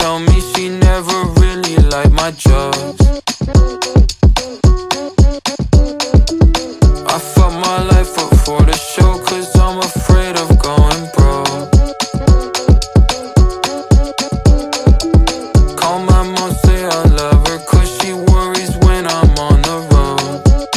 tell me she never really liked my drugs. I fuck my life up for the show, cause I'm afraid of going broke. Call my mom, say I love her, cause she worries when I'm on the road.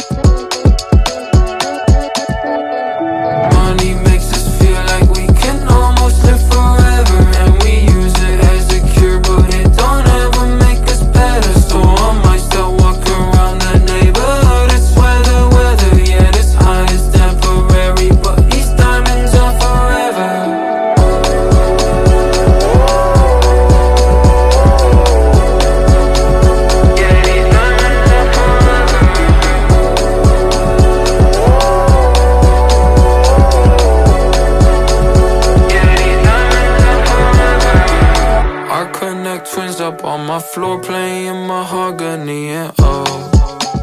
Money makes us feel like we can almost live forever, and we use it as a cure, but it don't ever make us better. So I might start walking around the neighborhood. I swear the weather, yeah, this high is temporary, but these diamonds are forever. Yeah, these diamonds are forever. Yeah, these diamonds are forever. Our connect twins up on my floor playing mahogany and oh.